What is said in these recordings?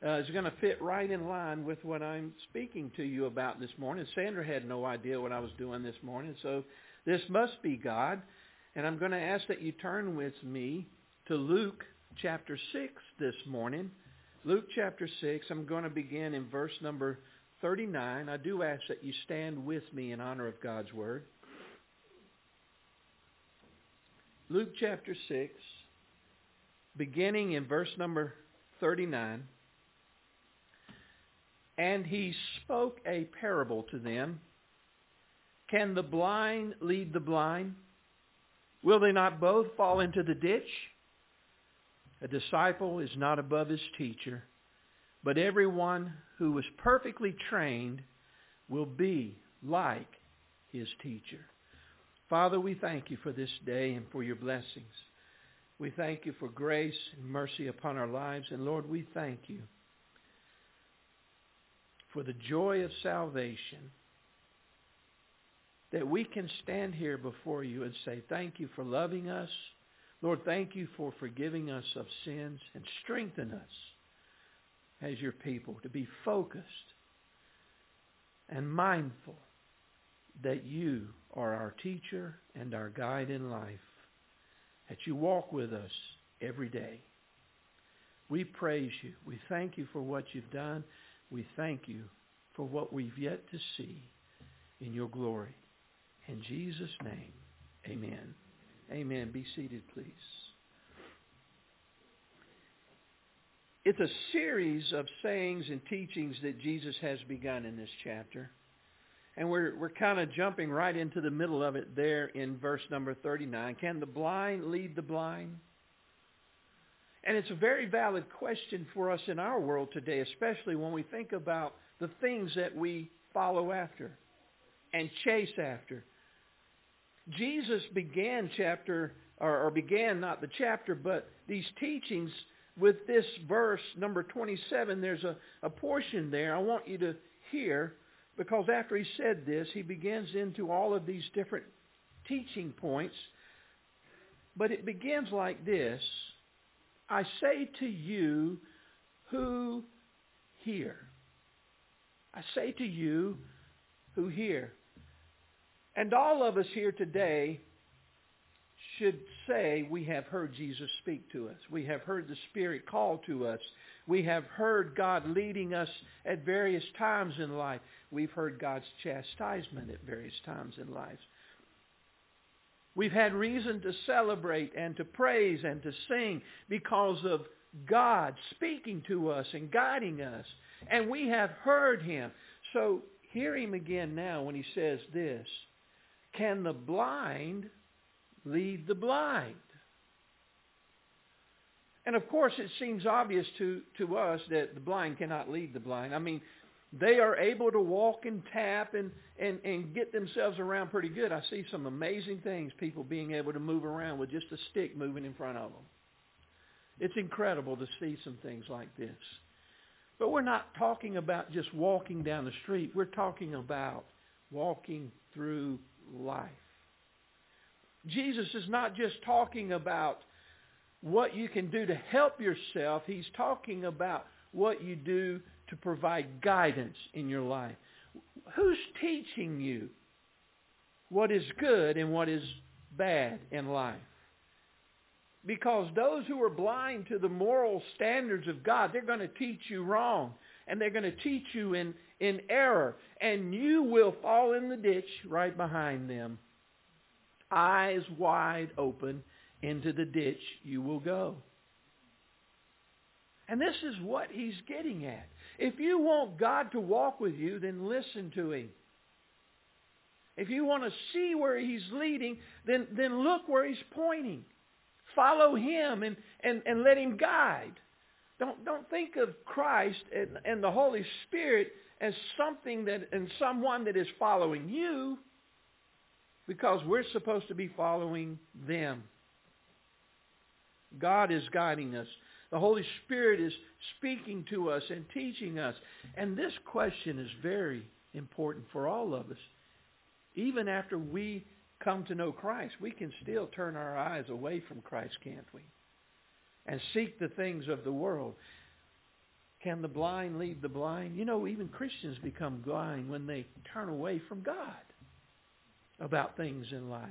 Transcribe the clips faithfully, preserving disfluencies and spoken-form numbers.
uh, is going to fit right in line with what I'm speaking to you about this morning. Sandra had no idea what I was doing this morning, so this must be God. And I'm going to ask that you turn with me to Luke chapter six this morning. Luke chapter six, I'm going to begin in verse number thirty-nine. I do ask that you stand with me in honor of God's Word. Luke chapter six, beginning in verse number thirty-nine. And he spoke a parable to them. Can the blind lead the blind? Will they not both fall into the ditch? A disciple is not above his teacher, but everyone who is perfectly trained will be like his teacher. Father, we thank you for this day and for your blessings. We thank you for grace and mercy upon our lives. And Lord, we thank you for the joy of salvation, that we can stand here before you and say, thank you for loving us. Lord, thank you for forgiving us of sins, and strengthen us as your people to be focused and mindful that you are our teacher and our guide in life, that you walk with us every day. We praise you. We thank you for what you've done. We thank you for what we've yet to see in your glory. In Jesus' name, amen. Amen. Be seated, please. It's a series of sayings and teachings that Jesus has begun in this chapter. And we're we're kind of jumping right into the middle of it there in verse number thirty-nine. Can the blind lead the blind? And it's a very valid question for us in our world today, especially when we think about the things that we follow after and chase after. Jesus began chapter, or, or began not the chapter, but these teachings with this verse, number twenty-seven. There's a, a portion there I want you to hear, because after he said this, he begins into all of these different teaching points. But it begins like this. I say to you who hear. I say to you who hear. And all of us here today should say we have heard Jesus speak to us. We have heard the Spirit call to us. We have heard God leading us at various times in life. We've heard God's chastisement at various times in life. We've had reason to celebrate and to praise and to sing because of God speaking to us and guiding us. And we have heard him. So hear him again now when he says this. Can the blind lead the blind? And of course it seems obvious to, to us that the blind cannot lead the blind. I mean, they are able to walk and tap and, and, and get themselves around pretty good. I see some amazing things, people being able to move around with just a stick moving in front of them. It's incredible to see some things like this. But we're not talking about just walking down the street. We're talking about walking through life. Jesus is not just talking about what you can do to help yourself. He's talking about what you do to provide guidance in your life. Who's teaching you what is good and what is bad in life? Because those who are blind to the moral standards of God, they're going to teach you wrong. And they're going to teach you in, in error. And you will fall in the ditch right behind them. Eyes wide open, into the ditch you will go. And this is what he's getting at. If you want God to walk with you, then listen to him. If you want to see where he's leading, then, then look where he's pointing. Follow him and, and, and let him guide. Don't, don't think of Christ and, and the Holy Spirit as something that and someone that is following you, because we're supposed to be following them. God is guiding us. The Holy Spirit is speaking to us and teaching us. And this question is very important for all of us. Even after we come to know Christ, we can still turn our eyes away from Christ, can't we? And seek the things of the world. Can the blind lead the blind? You know, even Christians become blind when they turn away from God about things in life.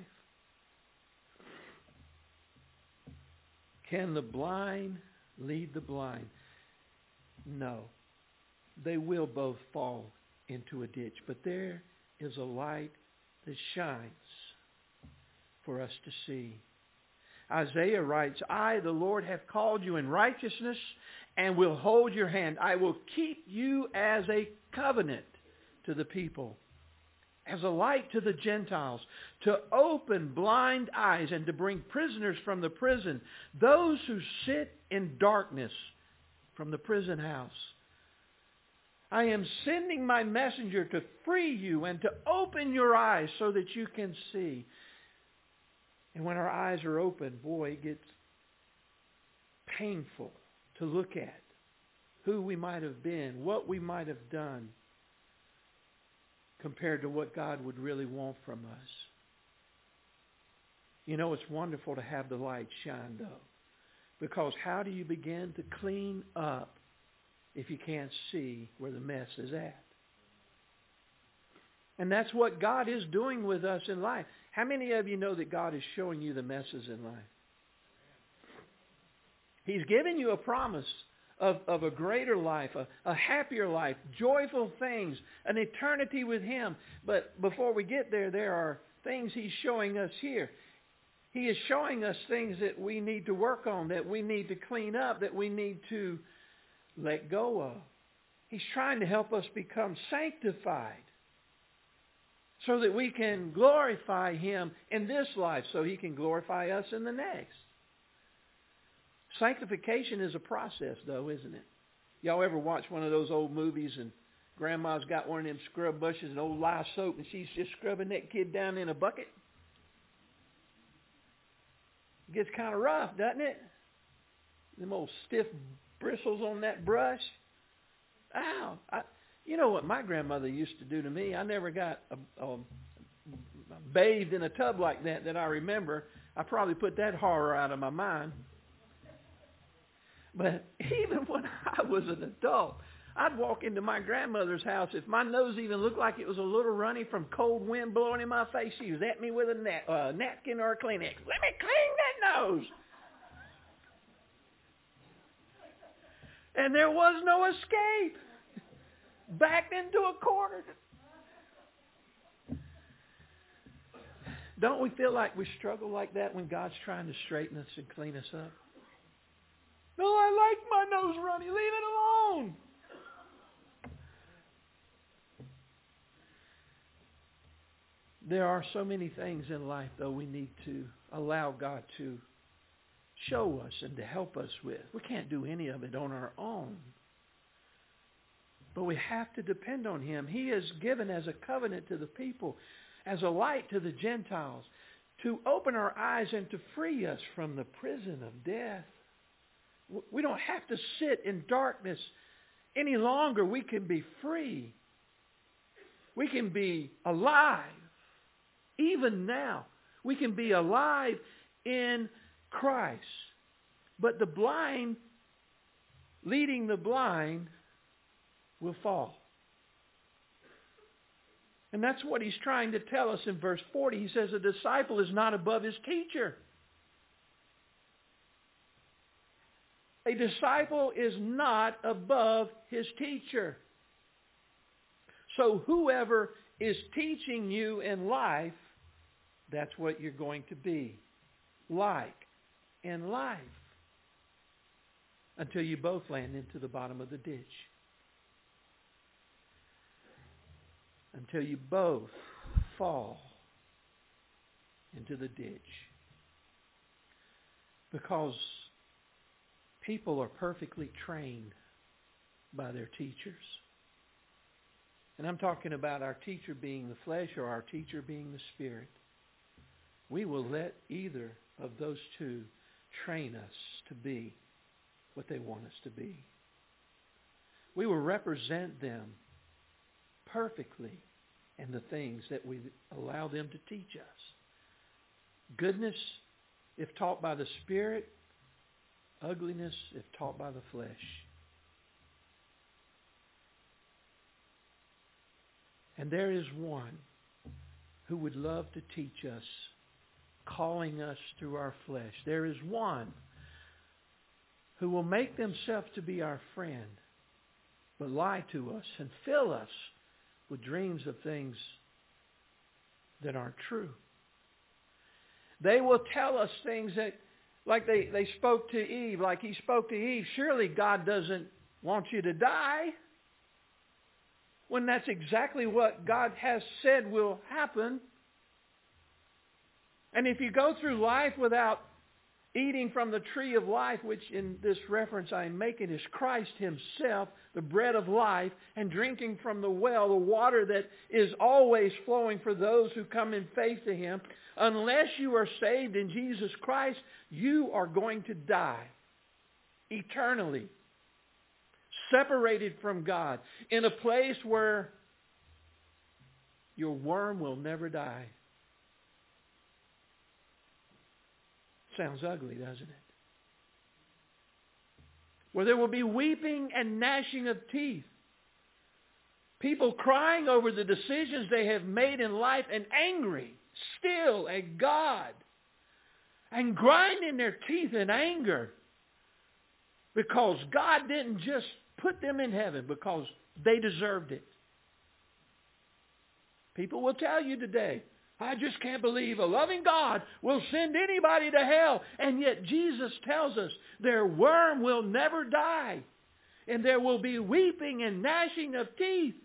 Can the blind lead the blind? No. They will both fall into a ditch. But there is a light that shines for us to see. Isaiah writes, I, the Lord, have called you in righteousness and will hold your hand. I will keep you as a covenant to the people, as a light to the Gentiles, to open blind eyes and to bring prisoners from the prison, those who sit in darkness from the prison house. I am sending my messenger to free you and to open your eyes so that you can see. And when our eyes are open, boy, it gets painful to look at who we might have been, what we might have done, compared to what God would really want from us. You know, it's wonderful to have the light shine, though, because how do you begin to clean up if you can't see where the mess is at? And that's what God is doing with us in life. How many of you know that God is showing you the messes in life? He's given you a promise of, of a greater life, a, a happier life, joyful things, an eternity with Him. But before we get there, there are things He's showing us here. He is showing us things that we need to work on, that we need to clean up, that we need to let go of. He's trying to help us become sanctified so that we can glorify Him in this life, so He can glorify us in the next. Sanctification is a process, though, isn't it? Y'all ever watch one of those old movies and Grandma's got one of them scrub brushes and old lye soap and she's just scrubbing that kid down in a bucket? It gets kind of rough, doesn't it? Them old stiff bristles on that brush. Ow! I, you know what my grandmother used to do to me? I never got a, a, bathed in a tub like that that I remember. I probably put that horror out of my mind. But even when I was an adult, I'd walk into my grandmother's house. If my nose even looked like it was a little runny from cold wind blowing in my face, she was at me with a nap, uh, napkin or a Kleenex. Let me clean that nose. And there was no escape. Backed into a corner. Don't we feel like we struggle like that when God's trying to straighten us and clean us up? No, I like my nose runny. Leave it alone. There are so many things in life, though, we need to allow God to show us and to help us with. We can't do any of it on our own. But we have to depend on Him. He is given as a covenant to the people, as a light to the Gentiles, to open our eyes and to free us from the prison of death. We don't have to sit in darkness any longer. We can be free. We can be alive. Even now, we can be alive in Christ. But the blind leading the blind will fall. And that's what He's trying to tell us in verse forty. He says a disciple is not above his teacher. A disciple is not above his teacher. So whoever is teaching you in life, that's what you're going to be like in life until you both land into the bottom of the ditch. Until you both fall into the ditch. Because people are perfectly trained by their teachers. And I'm talking about our teacher being the flesh or our teacher being the spirit. We will let either of those two train us to be what they want us to be. We will represent them perfectly in the things that we allow them to teach us. Goodness, if taught by the Spirit. Ugliness, if taught by the flesh. And there is one who would love to teach us, calling us through our flesh. There is one who will make themselves to be our friend, but lie to us and fill us with dreams of things that aren't true. They will tell us things that, like they, they spoke to Eve, like he spoke to Eve, surely God doesn't want you to die. When that's exactly what God has said will happen. And if you go through life without eating from the tree of life, which in this reference I'm making is Christ himself, the bread of life, and drinking from the well, the water that is always flowing for those who come in faith to him, unless you are saved in Jesus Christ, you are going to die eternally, separated from God, in a place where your worm will never die. Sounds ugly, doesn't it? Where there will be weeping and gnashing of teeth. People crying over the decisions they have made in life and angry still at God. And grinding their teeth in anger because God didn't just put them in heaven because they deserved it. People will tell you today, I just can't believe a loving God will send anybody to hell. And yet Jesus tells us their worm will never die. And there will be weeping and gnashing of teeth.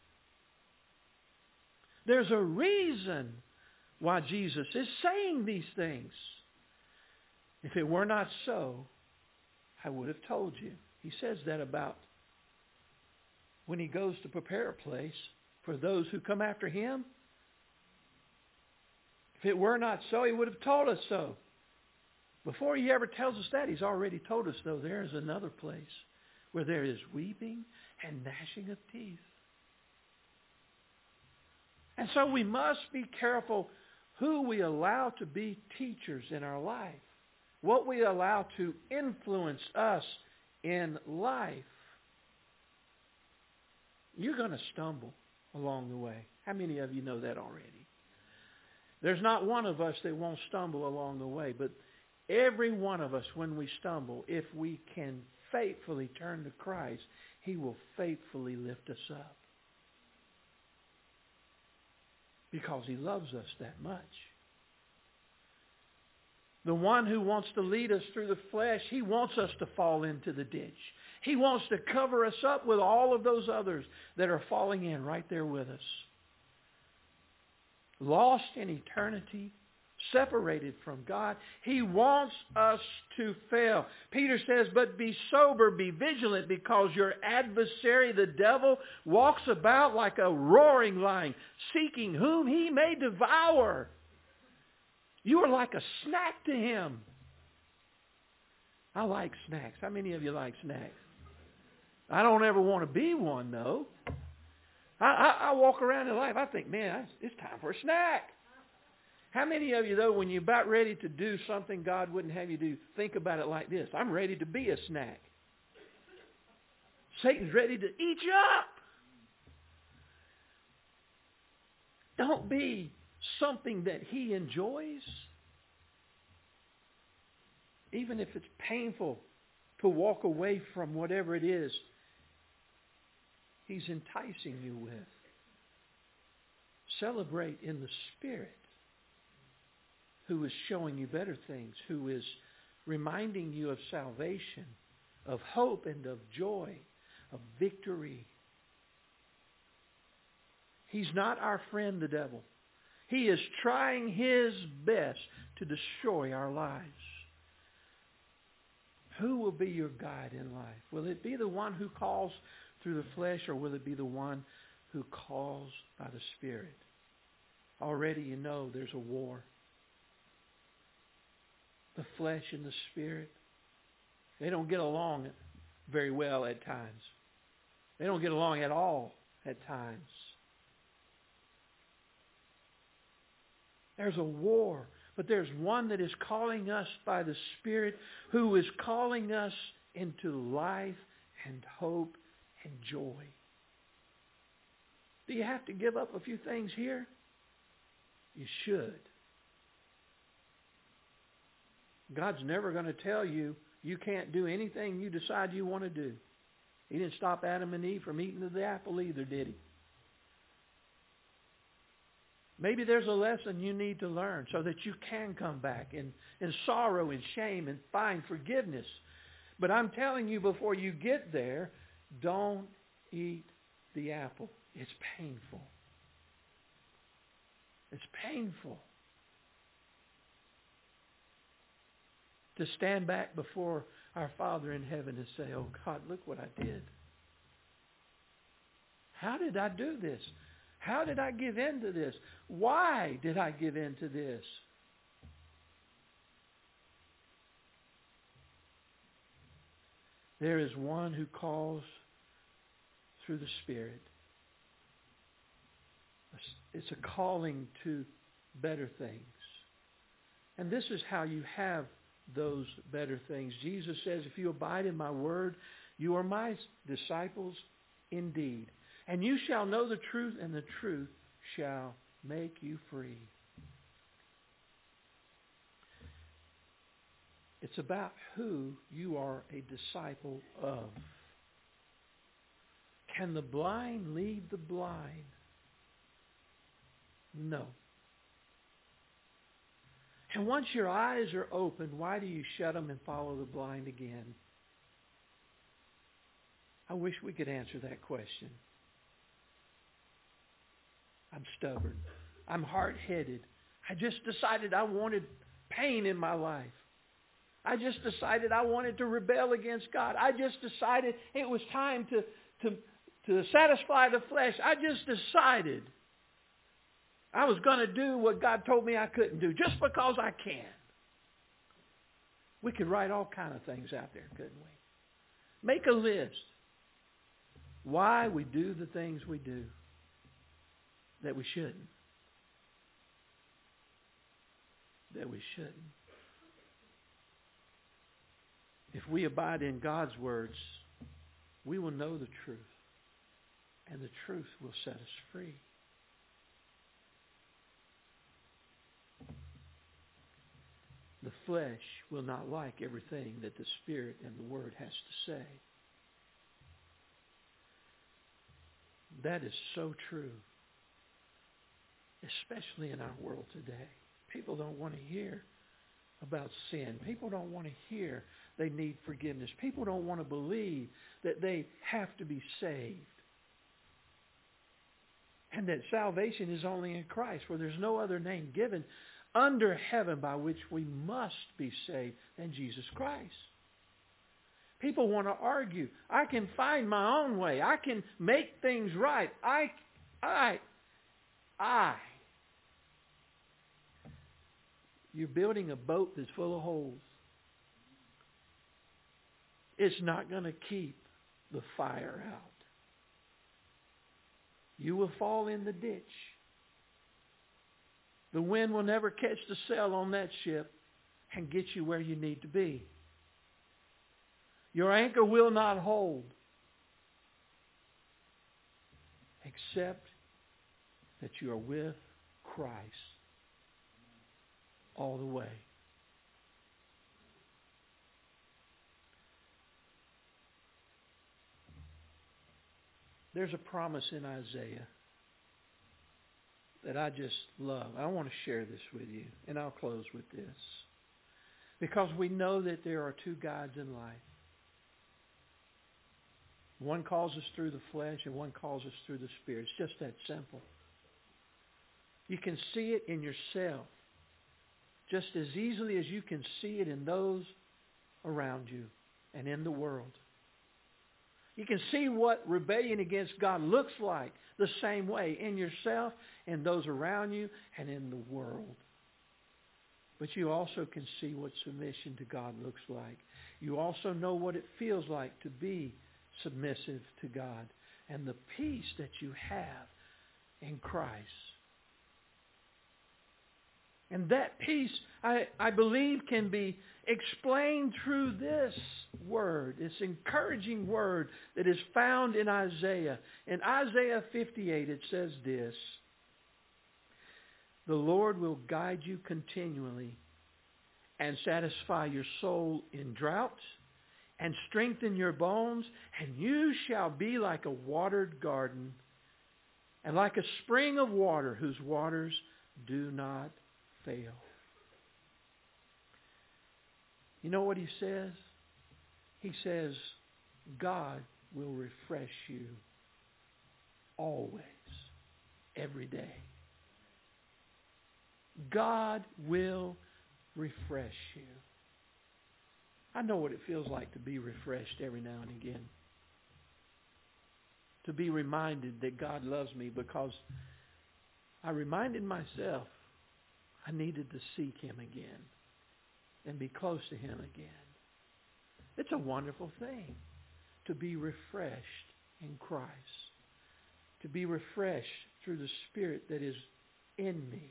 There's a reason why Jesus is saying these things. If it were not so, I would have told you. He says that about when he goes to prepare a place for those who come after him. If it were not so, he would have told us so. Before he ever tells us that, he's already told us, though, there is another place where there is weeping and gnashing of teeth. And so we must be careful who we allow to be teachers in our life, what we allow to influence us in life. You're going to stumble along the way. How many of you know that already? There's not one of us that won't stumble along the way, but every one of us, when we stumble, if we can faithfully turn to Christ, he will faithfully lift us up. Because he loves us that much. The one who wants to lead us through the flesh, he wants us to fall into the ditch. He wants to cover us up with all of those others that are falling in right there with us. Lost in eternity, separated from God. He wants us to fail. Peter says, but be sober, be vigilant, because your adversary, the devil, walks about like a roaring lion, seeking whom he may devour. You are like a snack to him. I like snacks. How many of you like snacks? I don't ever want to be one, though. I, I, I walk around in life, I think, man, it's time for a snack. How many of you, though, when you're about ready to do something God wouldn't have you do, think about it like this: I'm ready to be a snack. Satan's ready to eat you up. Don't be something that he enjoys. Even if it's painful to walk away from whatever it is he's enticing you with. Celebrate in the Spirit, who is showing you better things, who is reminding you of salvation, of hope and of joy, of victory. He's not our friend, the devil. He is trying his best to destroy our lives. Who will be your guide in life? Will it be the one who calls through the flesh, or will it be the one who calls by the Spirit? Already you know there's a war. The flesh and the Spirit, they don't get along very well at times. They don't get along at all at times. There's a war, but there's one that is calling us by the Spirit, who is calling us into life and hope and joy. Do you have to give up a few things here? You should. God's never going to tell you you can't do anything you decide you want to do. He didn't stop Adam and Eve from eating of the apple either, did he? Maybe there's a lesson you need to learn so that you can come back in, in sorrow and shame and find forgiveness. But I'm telling you, before you get there, don't eat the apple. It's painful. It's painful to stand back before our Father in heaven and say, oh God, look what I did. How did I do this? How did I give in to this? Why did I give in to this? There is one who calls through the Spirit. It's a calling to better things. And this is how you have those better things. Jesus says, if you abide in my word, you are my disciples indeed. And you shall know the truth, and the truth shall make you free. It's about who you are a disciple of. Can the blind lead the blind? No. And once your eyes are open, why do you shut them and follow the blind again? I wish we could answer that question. I'm stubborn. I'm hard-headed. I just decided I wanted pain in my life. I just decided I wanted to rebel against God. I just decided it was time to, to, to satisfy the flesh. I just decided I was going to do what God told me I couldn't do just because I can. We could write all kinds of things out there, couldn't we? Make a list. Why we do the things we do that we shouldn't. That we shouldn't. If we abide in God's words, we will know the truth. And the truth will set us free. The flesh will not like everything that the Spirit and the Word has to say. That is so true, especially in our world today. People don't want to hear about sin. People don't want to hear they need forgiveness. People don't want to believe that they have to be saved. And that salvation is only in Christ, for there's no other name given under heaven by which we must be saved than Jesus Christ. People want to argue. I can find my own way. I can make things right. I, I, I. You're building a boat that's full of holes. It's not going to keep the fire out. You will fall in the ditch. The wind will never catch the sail on that ship and get you where you need to be. Your anchor will not hold except that you are with Christ all the way. There's a promise in Isaiah that I just love. I want to share this with you, and I'll close with this. Because we know that there are two guides in life. One calls us through the flesh, and one calls us through the Spirit. It's just that simple. You can see it in yourself just as easily as you can see it in those around you and in the world. You can see what rebellion against God looks like the same way in yourself and those around you and in the world. But you also can see what submission to God looks like. You also know what it feels like to be submissive to God and the peace that you have in Christ. And that peace, I, I believe, can be explained through this word, this encouraging word that is found in Isaiah. In Isaiah fifty-eight, it says this: "The Lord will guide you continually and satisfy your soul in drought and strengthen your bones, and you shall be like a watered garden and like a spring of water whose waters do not fail." You know what he says? He says, God will refresh you always, every day. God will refresh you. I know what it feels like to be refreshed every now and again. To be reminded that God loves me, because I reminded myself I needed to seek Him again and be close to Him again. It's a wonderful thing to be refreshed in Christ, to be refreshed through the Spirit that is in me.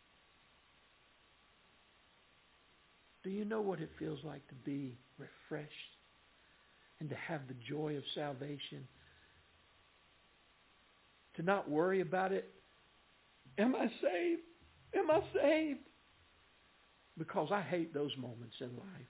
Do you know what it feels like to be refreshed and to have the joy of salvation? To not worry about it. Am I saved? Am I saved? Because I hate those moments in life.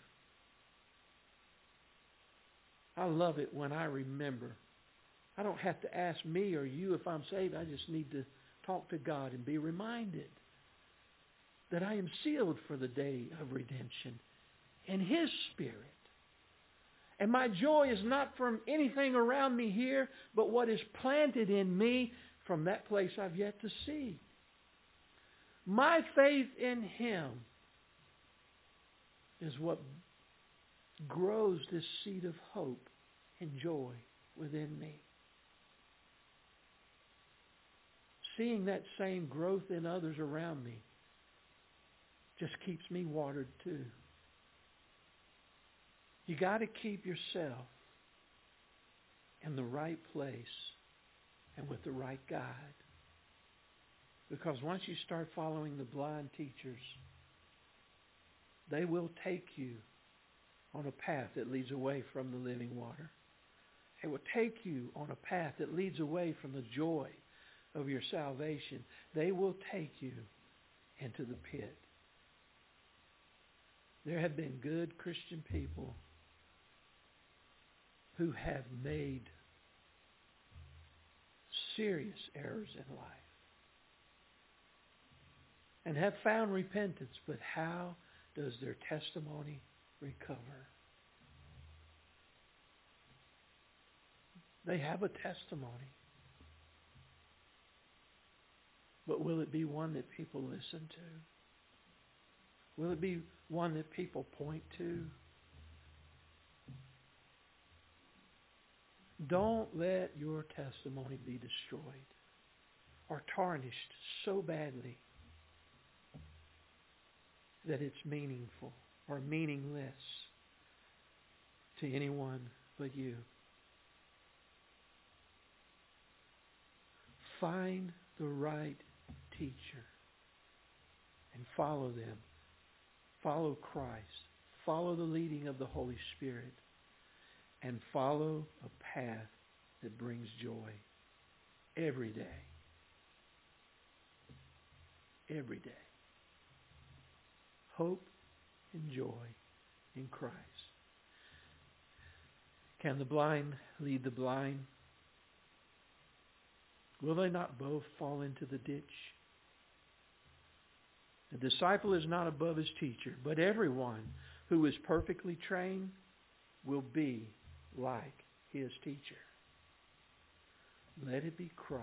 I love it when I remember. I don't have to ask me or you if I'm saved. I just need to talk to God and be reminded that I am sealed for the day of redemption in His Spirit. And my joy is not from anything around me here, but what is planted in me from that place I've yet to see. My faith in Him is what grows this seed of hope and joy within me. Seeing that same growth in others around me just keeps me watered too. You got to keep yourself in the right place and with the right guide. Because once you start following the blind teachers, they will take you on a path that leads away from the living water. They will take you on a path that leads away from the joy of your salvation. They will take you into the pit. There have been good Christian people who have made serious errors in life and have found repentance, but how does their testimony recover? They have a testimony, but will it be one that people listen to? Will it be one that people point to? Don't let your testimony be destroyed or tarnished so badly that it's meaningful or meaningless to anyone but you. Find the right teacher and follow them. Follow Christ. Follow the leading of the Holy Spirit. And follow a path that brings joy every day. Every day. Hope and joy in Christ. Can the blind lead the blind? Will they not both fall into the ditch? The disciple is not above his teacher, but everyone who is perfectly trained will be like his teacher. Let it be Christ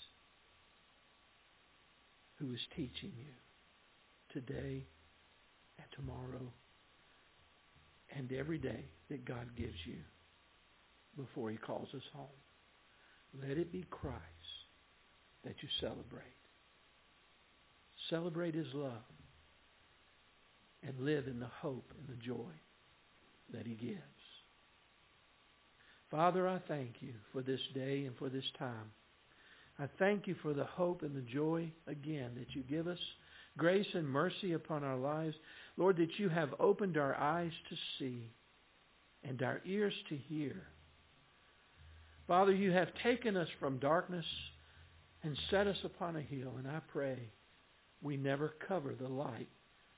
who is teaching you today and tomorrow and every day that God gives you before He calls us home. Let it be Christ that you celebrate. Celebrate His love and live in the hope and the joy that He gives. Father, I thank you for this day and for this time. I thank you for the hope and the joy, again, that you give us grace and mercy upon our lives. Lord, that you have opened our eyes to see and our ears to hear. Father, you have taken us from darkness and set us upon a hill, and I pray we never cover the light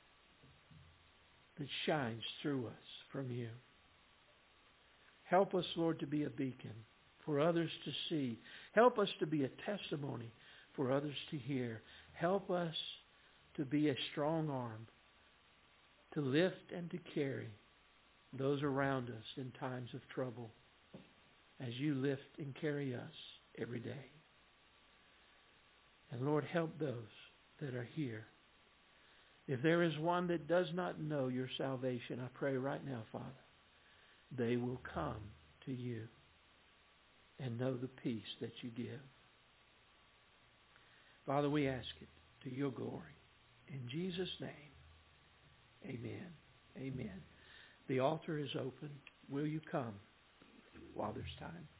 that shines through us from you. Help us, Lord, to be a beacon for others to see. Help us to be a testimony for others to hear. Help us to be a strong arm to lift and to carry those around us in times of trouble as you lift and carry us every day. And Lord, help those that are here. If there is one that does not know your salvation, I pray right now, Father, they will come to you and know the peace that you give. Father, we ask it to your glory. In Jesus' name, amen. Amen. The altar is open. Will you come while there's time?